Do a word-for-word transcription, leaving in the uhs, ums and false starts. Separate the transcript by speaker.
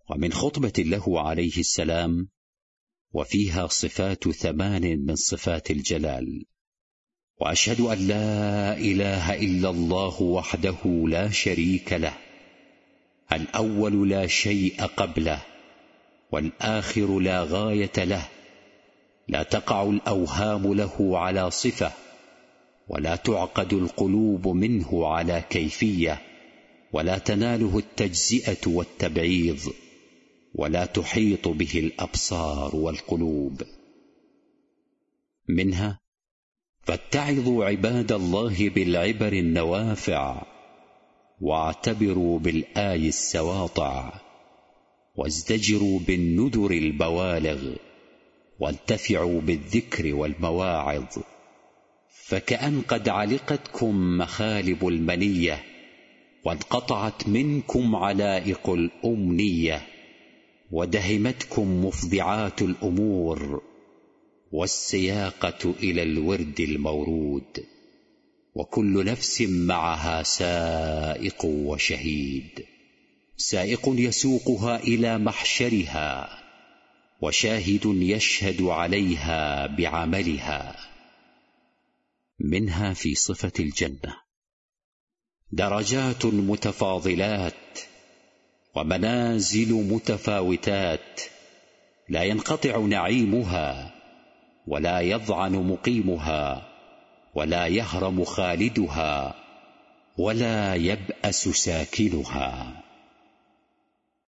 Speaker 1: ومن خطبة له عليه السلام، وفيها صفات ثمان من صفات الجلال: وأشهد أن لا إله إلا الله وحده لا شريك له، الأول لا شيء قبله، والآخر لا غاية له، لا تقع الأوهام له على صفة، ولا تعقد القلوب منه على كيفية، ولا تناله التجزئة والتبعيض، ولا تحيط به الأبصار والقلوب. منها: فاتعظوا عباد الله بالعبر النوافع، واعتبروا بالآي السواطع، وازدجروا بالنذر البوالغ، وانتفعوا بالذكر والمواعظ، فكأن قد علقتكم مخالب المنية، وانقطعت منكم علائق الأمنية، ودهمتكم مفضعات الأمور، والسياقة إلى الورد المورود، وكل نفس معها سائق وشهيد، سائق يسوقها إلى محشرها، وشاهد يشهد عليها بعملها. منها في صفة الجنة: درجات متفاضلات، ومنازل متفاوتات، لا ينقطع نعيمها، ولا يضعن مقيمها، ولا يهرم خالدها، ولا يبأس ساكنها.